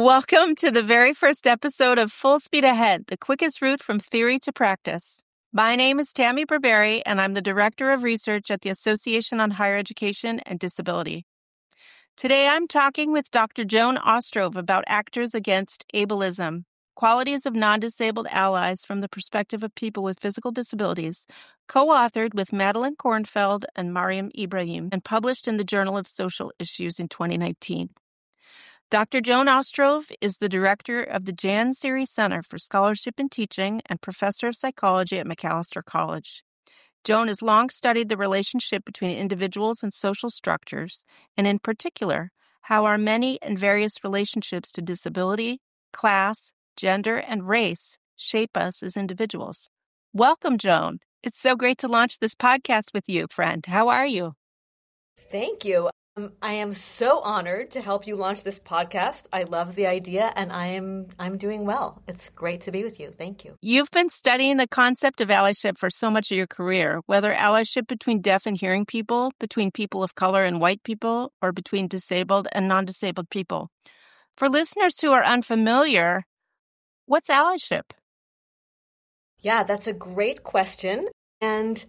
Welcome to the very first episode of Full Speed Ahead, the quickest route from theory to practice. My name is Tammy Barberi, and I'm the Director of Research at the Association on Higher Education and Disability. Today, I'm talking with Dr. Joan Ostrow about Actors Against Ableism, Qualities of Non-Disabled Allies from the Perspective of People with Physical Disabilities, co-authored with Madeline Kornfeld and Mariam Ibrahim, and published in the Journal of Social Issues in 2019. Dr. Joan Ostrow is the director of the Jan Siri Center for Scholarship and Teaching and professor of psychology at Macalester College. Joan has long studied the relationship between individuals and social structures, and in particular, how our many and various relationships to disability, class, gender, and race shape us as individuals. Welcome, Joan. It's so great to launch this podcast with you, friend. How are you? Thank you. I am so honored to help you launch this podcast. I love the idea, and I'm doing well. It's great to be with you. Thank you. You've been studying the concept of allyship for so much of your career, whether allyship between deaf and hearing people, between people of color and white people, or between disabled and non-disabled people. For listeners who are unfamiliar, what's allyship? Yeah, that's a great question. And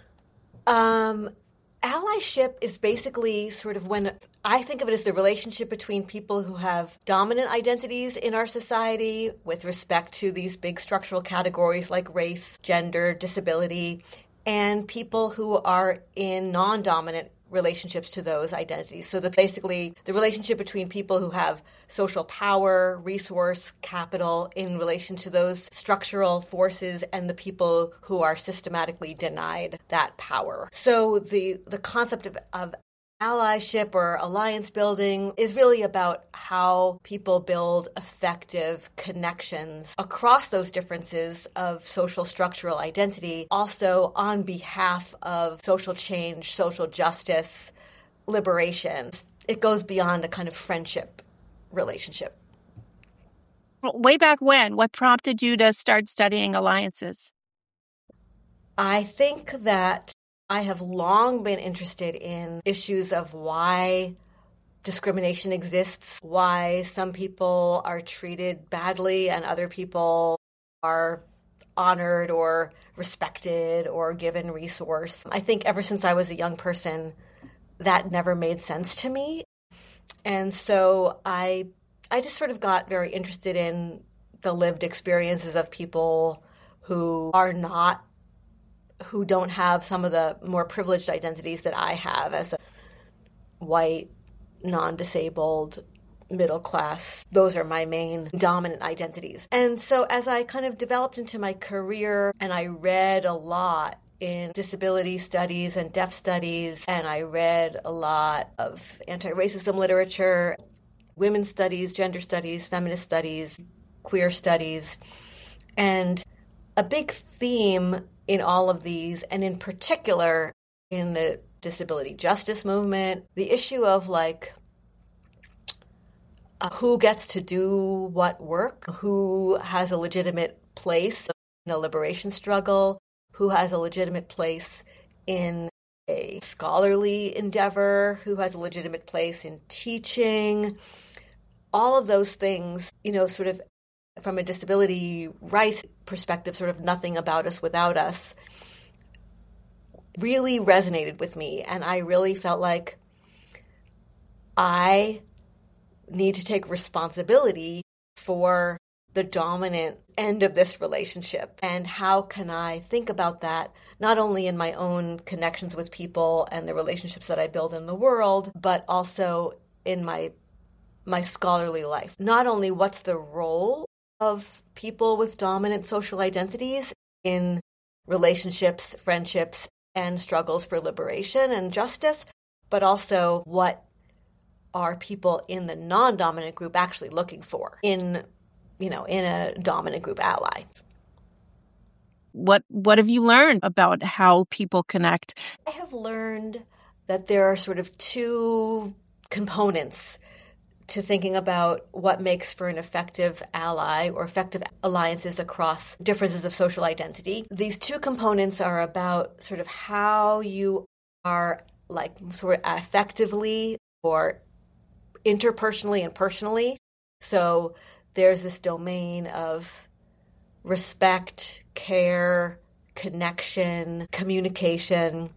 allyship is basically sort of when I think of it as the relationship between people who have dominant identities in our society with respect to these big structural categories like race, gender, disability, and people who are in non-dominant relationships to those identities. So basically the relationship between people who have social power, resource, capital in relation to those structural forces and the people who are systematically denied that power. So the concept of allyship or alliance building is really about how people build effective connections across those differences of social structural identity, also on behalf of social change, social justice, liberation. It goes beyond a kind of friendship relationship. Way back when, what prompted you to start studying alliances? I think that I have long been interested in issues of why discrimination exists, why some people are treated badly and other people are honored or respected or given resource. I think ever since I was a young person, that never made sense to me. And so I just sort of got very interested in the lived experiences of people who don't have some of the more privileged identities that I have as a white, non-disabled, middle class. Those are my main dominant identities. And so as I kind of developed into my career and I read a lot in disability studies and deaf studies, and I read a lot of anti-racism literature, women's studies, gender studies, feminist studies, queer studies, and a big theme in all of these, and in particular in the disability justice movement, the issue of who gets to do what work, who has a legitimate place in a liberation struggle, who has a legitimate place in a scholarly endeavor, who has a legitimate place in teaching. All of those things, sort of from a disability rights perspective, sort of nothing about us without us, really resonated with me. And I really felt like I need to take responsibility for the dominant end of this relationship. And how can I think about that, not only in my own connections with people and the relationships that I build in the world, but also in my scholarly life. Not only what's the role of people with dominant social identities in relationships, friendships, and struggles for liberation and justice, but also what are people in the non-dominant group actually looking for in a dominant group ally. What have you learned about how people connect? I have learned that there are sort of two components to thinking about what makes for an effective ally or effective alliances across differences of social identity. These two components are about sort of how you are sort of effectively or interpersonally and personally So there's this domain of respect, care, connection, communication.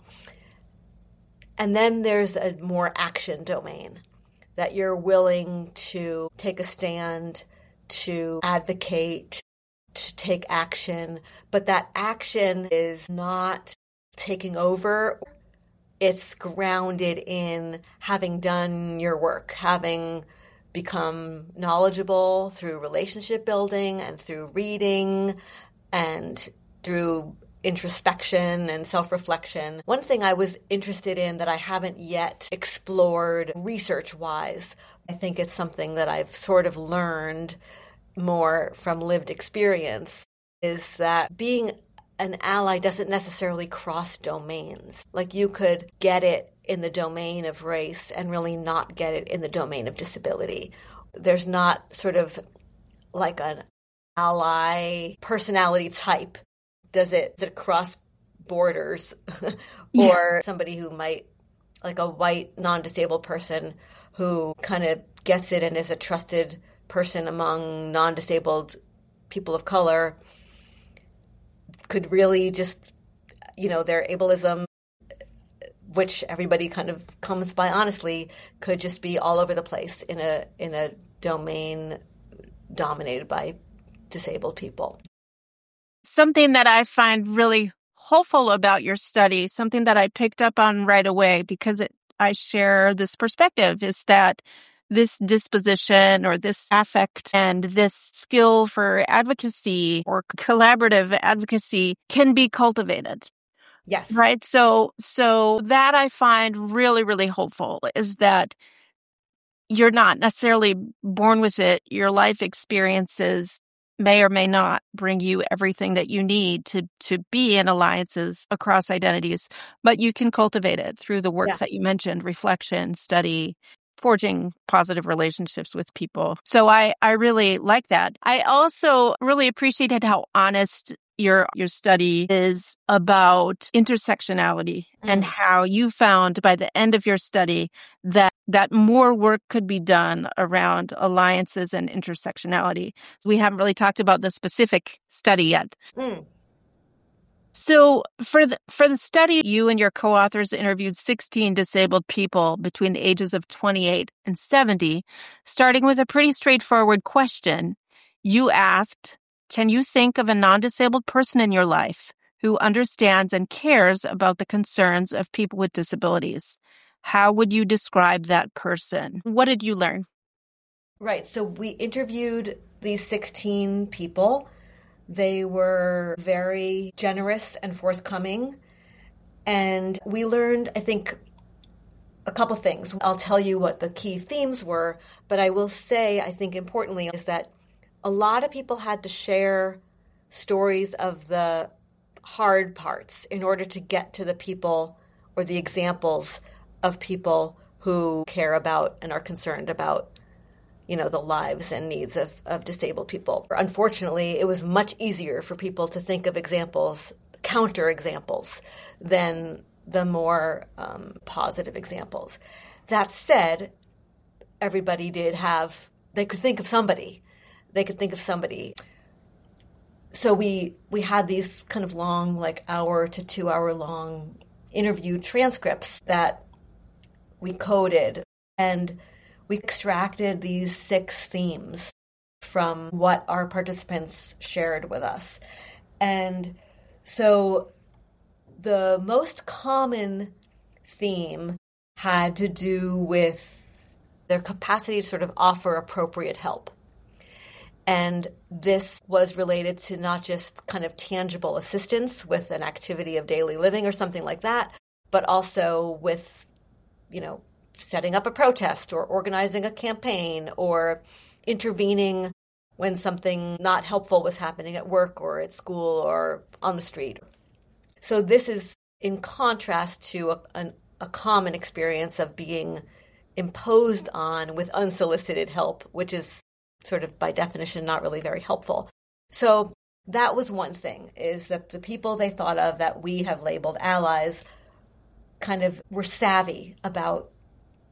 And then there's a more action domain that you're willing to take a stand, to advocate, to take action. But that action is not taking over. It's grounded in having done your work, having become knowledgeable through relationship building and through reading and through introspection and self-reflection. One thing I was interested in that I haven't yet explored research-wise, I think it's something that I've sort of learned more from lived experience, is that being an ally doesn't necessarily cross domains. Like you could get it in the domain of race and really not get it in the domain of disability. There's not sort of like an ally personality type. Does it cross borders? Or somebody who might, like a white non-disabled person who kind of gets it and is a trusted person among non-disabled people of color, could really just, their ableism, which everybody kind of comes by honestly, could just be all over the place in a domain dominated by disabled people. Something that I find really hopeful about your study, something that I picked up on right away because I share this perspective, is that this disposition or this affect and this skill for advocacy or collaborative advocacy can be cultivated. Yes. Right. So that I find really, really hopeful, is that you're not necessarily born with it. Your life experiences may or may not bring you everything that you need to be in alliances across identities, but you can cultivate it through the work that you mentioned: reflection, study, forging positive relationships with people. So I really like that. I also really appreciated how honest your study is about intersectionality and how you found by the end of your study that more work could be done around alliances and intersectionality. We haven't really talked about the specific study yet. So for the study, you and your co-authors interviewed 16 disabled people between the ages of 28 and 70, starting with a pretty straightforward question. You asked, can you think of a non-disabled person in your life who understands and cares about the concerns of people with disabilities? How would you describe that person? What did you learn? Right. So we interviewed these 16 people. They were very generous and forthcoming. And we learned, I think, a couple things. I'll tell you what the key themes were, but I will say, I think importantly, is that a lot of people had to share stories of the hard parts in order to get to the people or the examples of people who care about and are concerned about the lives and needs of disabled people. Unfortunately, it was much easier for people to think of examples, counter examples, than the more positive examples. That said, everybody they could think of somebody. So we had these kind of long, like hour to 2 hour long interview transcripts that we coded, and we extracted these 6 themes from what our participants shared with us. And so the most common theme had to do with their capacity to sort of offer appropriate help. And this was related to not just kind of tangible assistance with an activity of daily living or something like that, but also with, setting up a protest or organizing a campaign or intervening when something not helpful was happening at work or at school or on the street. So this is in contrast to a common experience of being imposed on with unsolicited help, which is sort of by definition not really very helpful. So that was one thing, is that the people they thought of that we have labeled allies kind of were savvy about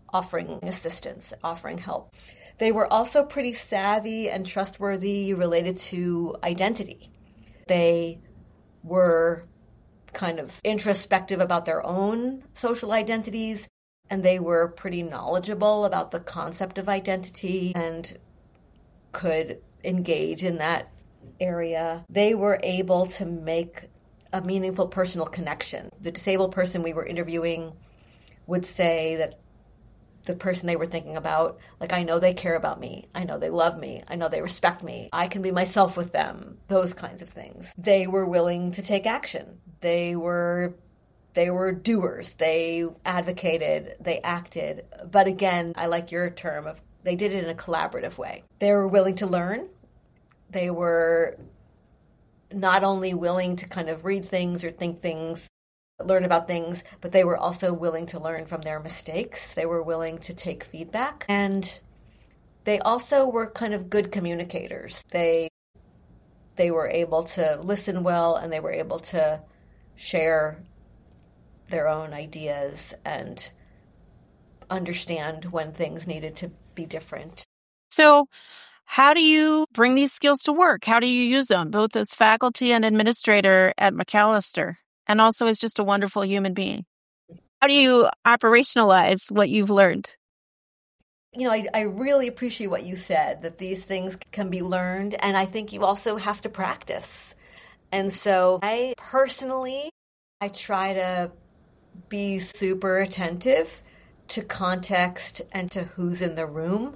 offering assistance, offering help. They were also pretty savvy and trustworthy related to identity. They were kind of introspective about their own social identities, and they were pretty knowledgeable about the concept of identity and could engage in that area. They were able to make a meaningful personal connection. The disabled person we were interviewing would say that the person they were thinking about, like, I know they care about me. I know they love me. I know they respect me. I can be myself with them. Those kinds of things. They were willing to take action. They were doers. They advocated. They acted. But again, I like your term of they did it in a collaborative way. They were willing to learn. They were not only willing to kind of read things or think things, learn about things, but they were also willing to learn from their mistakes. They were willing to take feedback. And they also were kind of good communicators. They were able to listen well, and they were able to share their own ideas and understand when things needed to be different. So how do you bring these skills to work? How do you use them, both as faculty and administrator at Macalester, and also as just a wonderful human being? How do you operationalize what you've learned? You know, I really appreciate what you said, that these things can be learned, and I think you also have to practice. And so I try to be super attentive to context and to who's in the room,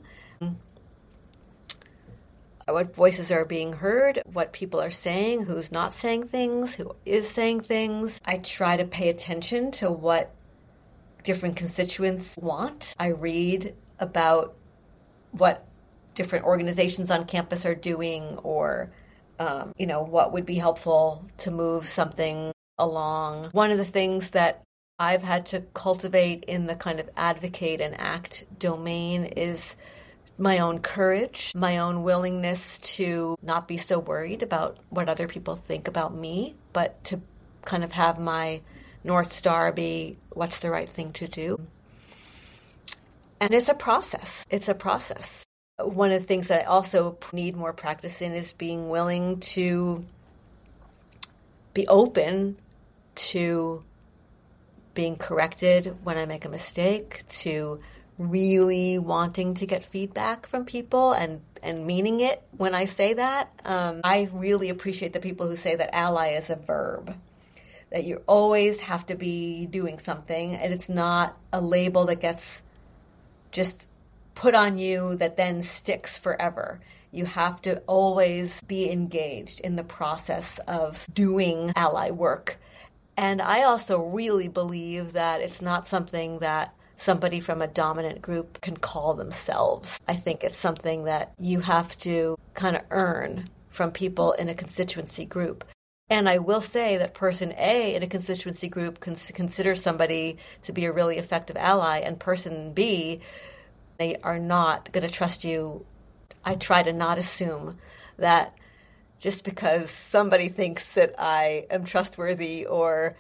what voices are being heard, what people are saying, who's not saying things, who is saying things. I try to pay attention to what different constituents want. I read about what different organizations on campus are doing, or, what would be helpful to move something along. One of the things that I've had to cultivate in the kind of advocate and act domain is my own courage, my own willingness to not be so worried about what other people think about me, but to kind of have my North Star be what's the right thing to do. And it's a process. One of the things that I also need more practice in is being willing to be open to being corrected when I make a mistake, to really wanting to get feedback from people and meaning it when I say that. I really appreciate the people who say that ally is a verb, that you always have to be doing something, and it's not a label that gets just put on you that then sticks forever. You have to always be engaged in the process of doing ally work. And I also really believe that it's not something that somebody from a dominant group can call themselves. I think it's something that you have to kind of earn from people in a constituency group. And I will say that person A in a constituency group can consider somebody to be a really effective ally, and person B, they are not going to trust you. I try to not assume that just because somebody thinks that I am trustworthy or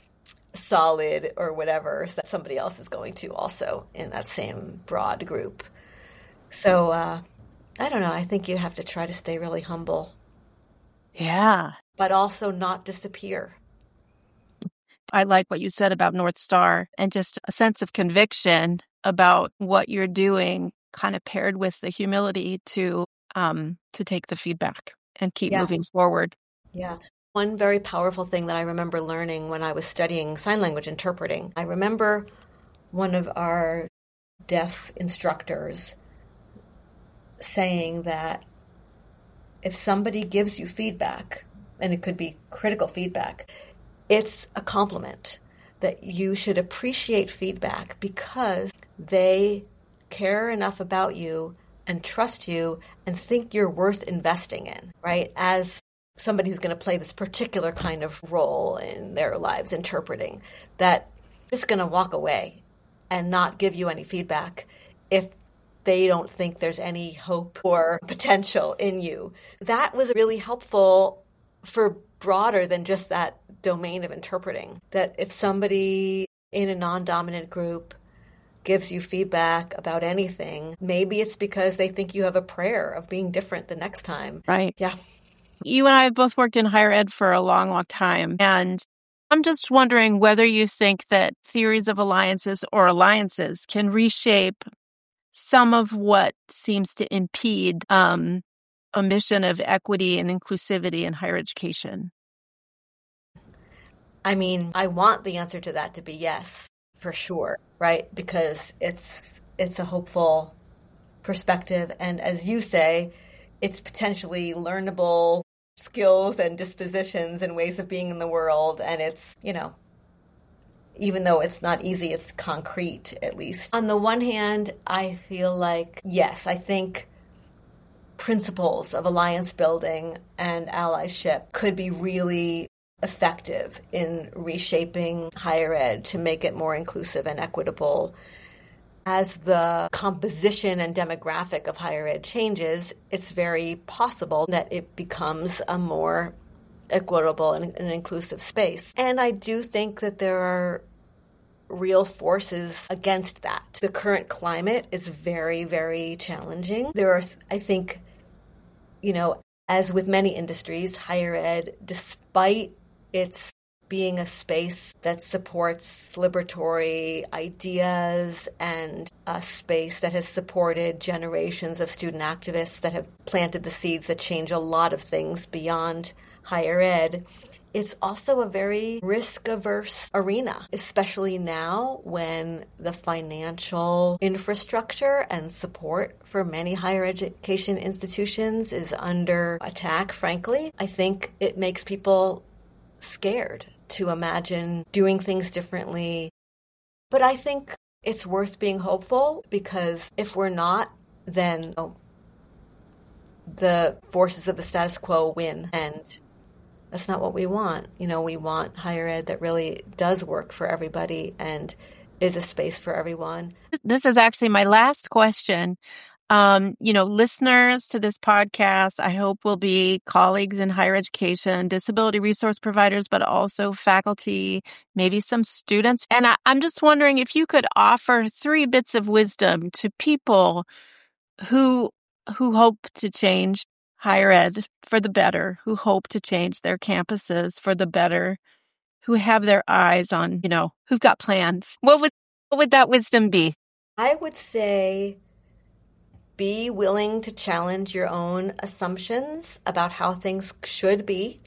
solid or whatever, so that somebody else is going to also in that same broad group. So I don't know. I think you have to try to stay really humble. Yeah. But also not disappear. I like what you said about North Star and just a sense of conviction about what you're doing, kind of paired with the humility to take the feedback and keep moving forward. Yeah. One very powerful thing that I remember learning when I was studying sign language interpreting, I remember one of our deaf instructors saying that if somebody gives you feedback, and it could be critical feedback, it's a compliment, that you should appreciate feedback because they care enough about you and trust you and think you're worth investing in, right? As somebody who's going to play this particular kind of role in their lives interpreting, that just going to walk away and not give you any feedback if they don't think there's any hope or potential in you. That was really helpful for broader than just that domain of interpreting. That if somebody in a non-dominant group gives you feedback about anything, maybe it's because they think you have a prayer of being different the next time. Right. Yeah. You and I have both worked in higher ed for a long, long time. And I'm just wondering whether you think that theories of alliances or alliances can reshape some of what seems to impede a mission of equity and inclusivity in higher education. I mean, I want the answer to that to be yes, for sure, right? Because it's a hopeful perspective. And as you say, it's potentially learnable skills and dispositions and ways of being in the world. And it's, even though it's not easy, it's concrete, at least. On the one hand, I feel like, yes, I think principles of alliance building and allyship could be really effective in reshaping higher ed to make it more inclusive and equitable. As the composition and demographic of higher ed changes, it's very possible that it becomes a more equitable and inclusive space. And I do think that there are real forces against that. The current climate is very, very challenging. There are, I think, as with many industries, higher ed, despite its being a space that supports liberatory ideas and a space that has supported generations of student activists that have planted the seeds that change a lot of things beyond higher ed, it's also a very risk-averse arena, especially now when the financial infrastructure and support for many higher education institutions is under attack, frankly. I think it makes people scared to imagine doing things differently. But I think it's worth being hopeful, because if we're not, then the forces of the status quo win. And that's not what we want. We want higher ed that really does work for everybody and is a space for everyone. This is actually my last question. Listeners to this podcast, I hope will be colleagues in higher education, disability resource providers, but also faculty, maybe some students. And I'm just wondering if you could offer 3 bits of wisdom to people who hope to change higher ed for the better, who hope to change their campuses for the better, who have their eyes on, who've got plans. What would that wisdom be? I would say be willing to challenge your own assumptions about how things should be.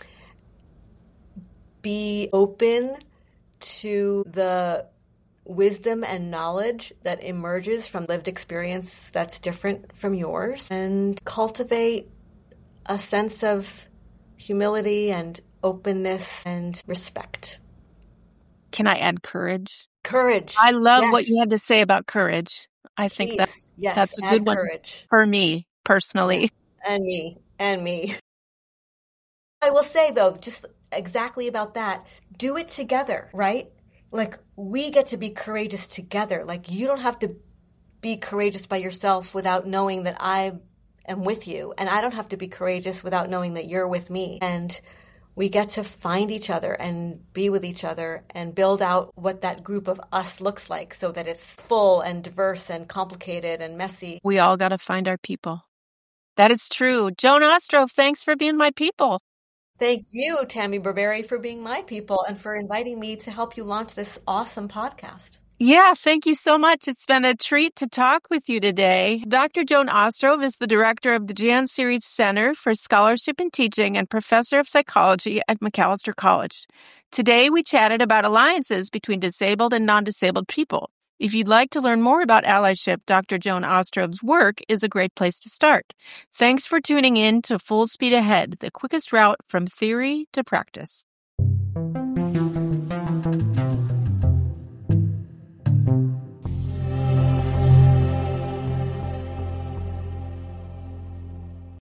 Be open to the wisdom and knowledge that emerges from lived experience that's different from yours, and cultivate a sense of humility and openness and respect. Can I add courage? Courage. I love Yes. what you had to say about courage. I think that's a good one for me personally. And me. I will say, though, just exactly about that, do it together, right? Like, we get to be courageous together. Like, you don't have to be courageous by yourself without knowing that I am with you. And I don't have to be courageous without knowing that you're with me. And we get to find each other and be with each other and build out what that group of us looks like, so that it's full and diverse and complicated and messy. We all got to find our people. That is true. Joan Ostrow, thanks for being my people. Thank you, Tammy Burberry, for being my people and for inviting me to help you launch this awesome podcast. Yeah, thank you so much. It's been a treat to talk with you today. Dr. Joan Ostrow is the director of the Jan Series Center for Scholarship and Teaching and professor of psychology at Macalester College. Today, we chatted about alliances between disabled and non-disabled people. If you'd like to learn more about allyship, Dr. Joan Ostrow's work is a great place to start. Thanks for tuning in to Full Speed Ahead, the quickest route from theory to practice.